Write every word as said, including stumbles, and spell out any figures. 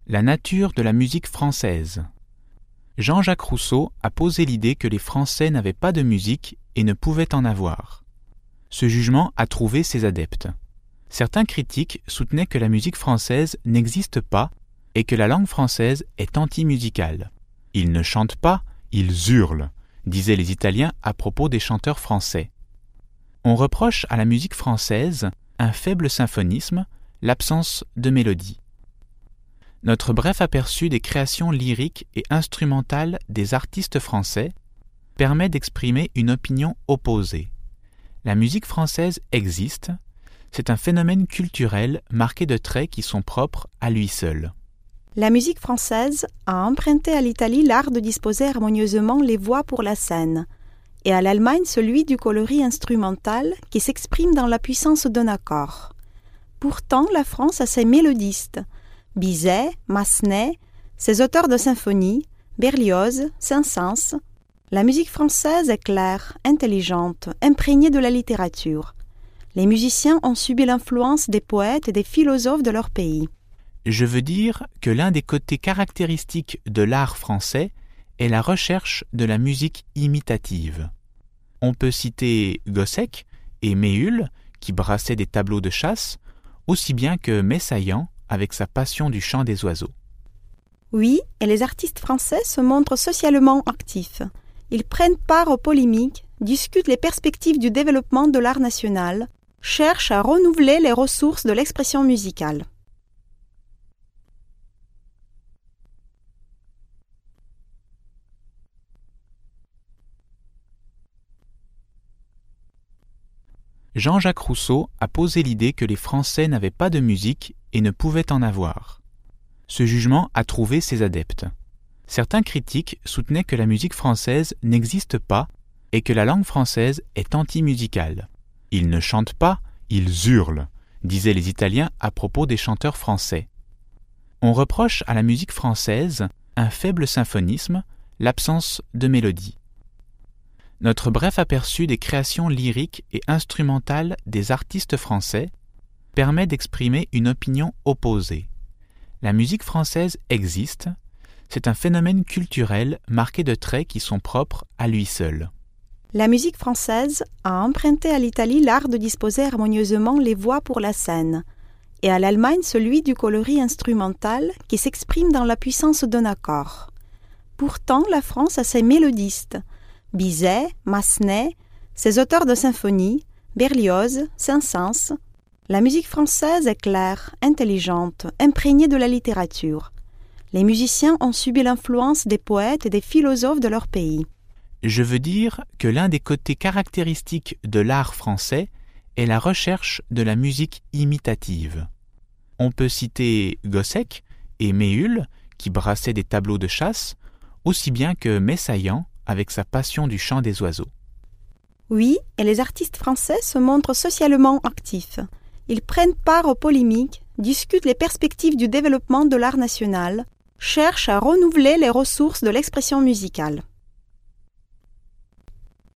La nature de la musique française. Jean-Jacques Rousseau a posé l'idée que les Français n'avaient pas de musique et ne pouvaient en avoir. Ce jugement a trouvé ses adeptes. Certains critiques soutenaient que la musique française n'existe pas et que la langue française est anti-musicale. Ils ne chantent pas, ils hurlent, disaient les Italiens à propos des chanteurs français. On reproche à la musique française un faible symphonisme, l'absence de mélodie. Notre bref aperçu des créations lyriques et instrumentales des artistes français permet d'exprimer une opinion opposée. La musique française existe, c'est un phénomène culturel marqué de traits qui sont propres à lui seul. La musique française a emprunté à l'Italie l'art de disposer harmonieusement les voix pour la scène, et à l'Allemagne celui du coloris instrumental qui s'exprime dans la puissance d'un accord. Pourtant, la France a ses mélodistes, Bizet, Massenet, ses auteurs de symphonies, Berlioz, Saint-Saëns. La musique française est claire, intelligente, imprégnée de la littérature. Les musiciens ont subi l'influence des poètes et des philosophes de leur pays. Je veux dire que l'un des côtés caractéristiques de l'art français est la recherche de la musique imitative. On peut citer Gossec et Méhul, qui brassaient des tableaux de chasse, aussi bien que Messiaen, avec sa passion du chant des oiseaux. Oui, et les artistes français se montrent socialement actifs. Ils prennent part aux polémiques, discutent les perspectives du développement de l'art national, cherchent à renouveler les ressources de l'expression musicale. Jean-Jacques Rousseau a posé l'idée que les Français n'avaient pas de musique et ne pouvaient en avoir. Ce jugement a trouvé ses adeptes. Certains critiques soutenaient que la musique française n'existe pas et que la langue française est anti-musicale. Ils ne chantent pas, ils hurlent, disaient les Italiens à propos des chanteurs français. On reproche à la musique française un faible symphonisme, l'absence de mélodie. Notre bref aperçu des créations lyriques et instrumentales des artistes français permet d'exprimer une opinion opposée. La musique française existe, c'est un phénomène culturel marqué de traits qui sont propres à lui seul. La musique française a emprunté à l'Italie l'art de disposer harmonieusement les voix pour la scène, et à l'Allemagne celui du coloris instrumental qui s'exprime dans la puissance d'un accord. Pourtant, la France a ses mélodistes, Bizet, Massenet, ses auteurs de symphonies, Berlioz, Saint-Saëns. La musique française est claire, intelligente, imprégnée de la littérature. Les musiciens ont subi l'influence des poètes et des philosophes de leur pays. Je veux dire que l'un des côtés caractéristiques de l'art français est la recherche de la musique imitative. On peut citer Gossec et Méhul, qui brassaient des tableaux de chasse, aussi bien que Messiaen, avec sa passion du chant des oiseaux. Oui, et les artistes français se montrent socialement actifs. Ils prennent part aux polémiques, discutent les perspectives du développement de l'art national, cherchent à renouveler les ressources de l'expression musicale.